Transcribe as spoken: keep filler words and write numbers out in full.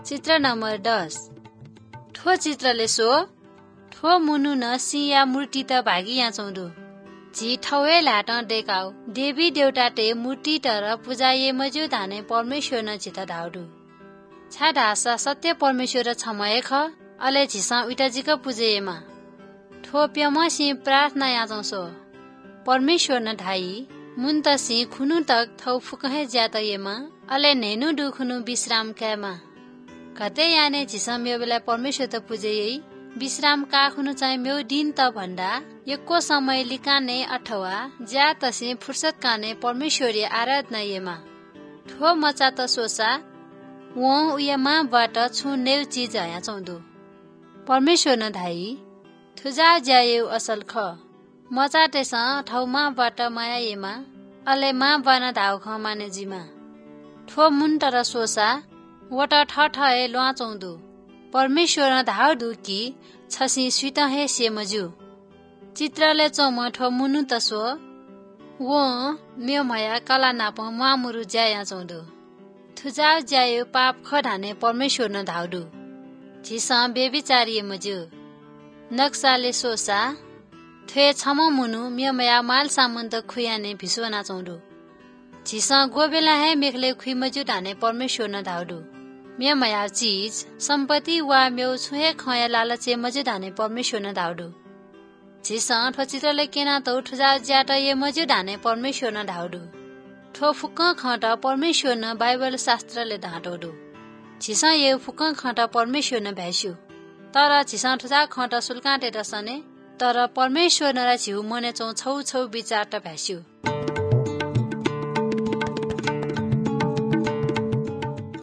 चित्र नम्बर दस ठो चित्रले सो ठो मुनु न सिया मूर्ति त भागी यहाँ चौधु झी ठौए लाट देखाउ देवी देउता टे मूर्ति तर पूजा ये मजु धाने परमेश्वर न चित धाउडु छा ढासा सत्य परमेश्वर छमय ख अले झिसा उइटाजीक पूजेमा ठो प्यम सि प्रार्थना या चौसो परमेश्वर न ढाई मुन त सि खुनु तक थौ फुकहे ज्यात येमा अले नेनु दु खुनु विश्राम कैमा कते याने झिसा म्यो बेला परमेश्वर त पूजे यही विश्राम का खुनु चाहिँ म्यो दिन त भन्दा एको समय लिकाने अथवा ज्या तसी फुर्सद काने परमेश्वरी आराधना येमा ठो मचा त सोसा वो उयमा बाट छु नेउ चीज आया चौदो परमेश्वर न धाई थुजा ज्यायो असल ख मचा तेसा ठौमा बाट माया येमा अले मा बना धाउ ख माने जिमा ठो मुन तर सोसा वटा ठठए लुआ चौदो परमेश्वर न धाउ दु कि छसी स्वित हे से मजु चित्रले चौम ठो मुनु त सो वो म्यो मया कला नाप मामुरु ज्याया चौदो थुजाउ ज्यायो पाप खढाने परमेश्वर न धाउडु झिसा बेबिचारिए मजु नक्साले सोसा थे छम मुनु म्यो मया माल सामान त खुयाने भिसोना चौदो झिसा गोबेला हे मेखले खुइ मजु धाने परमेश्वर न धाउडु म्यो मया चीज सम्पत्ति वा म्यो छुहे खया लालचे मजु धाने परमेश्वर न धाउडु झिसा ठो चित्रले केना त ठुजा ज्याट ये मजु धाने परमेश्वर न धाउडु ठो फुक खट परमेश्वर न बाइबल शास्त्रले धाटोडु झिसा ये फुक खट परमेश्वर न भ्यास्यु तर झिसा ठुजा खट सुल्काटे दसने तर परमेश्वर न झिउ मने चौ छौ छौ विचार त भ्यास्यु